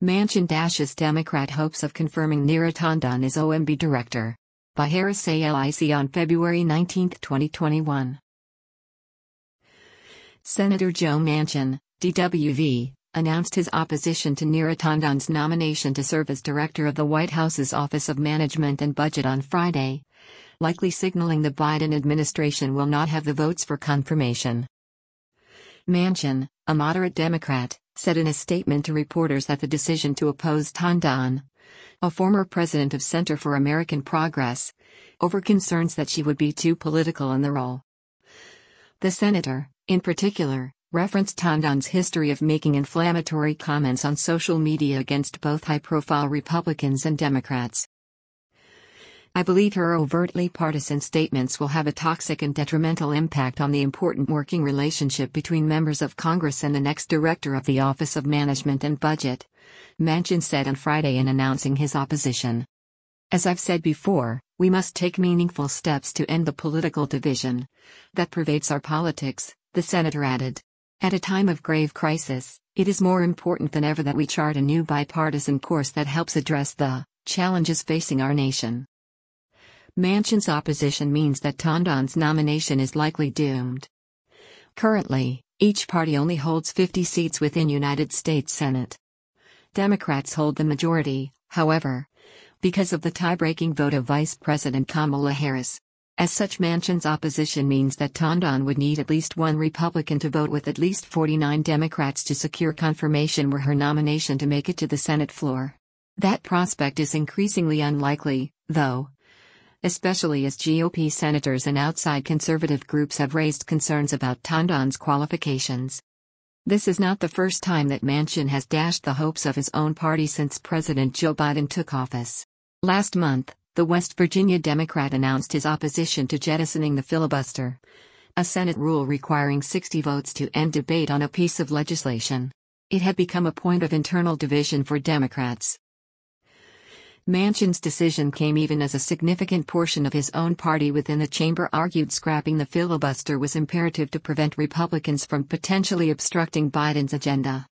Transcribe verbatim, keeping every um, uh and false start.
Manchin dashes Democrat hopes of confirming Neera Tanden as O M B director. By Harris A L I C on February nineteenth, twenty twenty-one. Senator Joe Manchin, D W V, announced his opposition to Neera Tanden's nomination to serve as director of the White House's Office of Management and Budget on Friday, likely signaling the Biden administration will not have the votes for confirmation. Manchin, a moderate Democrat, said in a statement to reporters that the decision to oppose Tanden, a former president of Center for American Progress, over concerns that she would be too political in the role. The senator, in particular, referenced Tanden's history of making inflammatory comments on social media against both high-profile Republicans and Democrats. I believe her overtly partisan statements will have a toxic and detrimental impact on the important working relationship between members of Congress and the next director of the Office of Management and Budget, Manchin said on Friday in announcing his opposition. As I've said before, we must take meaningful steps to end the political division that pervades our politics, the senator added. At a time of grave crisis, it is more important than ever that we chart a new bipartisan course that helps address the challenges facing our nation. Manchin's opposition means that Tanden's nomination is likely doomed. Currently, each party only holds fifty seats within United States Senate. Democrats hold the majority, however, because of the tie-breaking vote of Vice President Kamala Harris. As such, Manchin's opposition means that Tanden would need at least one Republican to vote with at least forty-nine Democrats to secure confirmation were her nomination to make it to the Senate floor. That prospect is increasingly unlikely, though, especially as G O P senators and outside conservative groups have raised concerns about Tanden's qualifications. This is not the first time that Manchin has dashed the hopes of his own party since President Joe Biden took office. Last month, the West Virginia Democrat announced his opposition to jettisoning the filibuster, a Senate rule requiring sixty votes to end debate on a piece of legislation. It had become a point of internal division for Democrats. Manchin's decision came even as a significant portion of his own party within the chamber argued scrapping the filibuster was imperative to prevent Republicans from potentially obstructing Biden's agenda.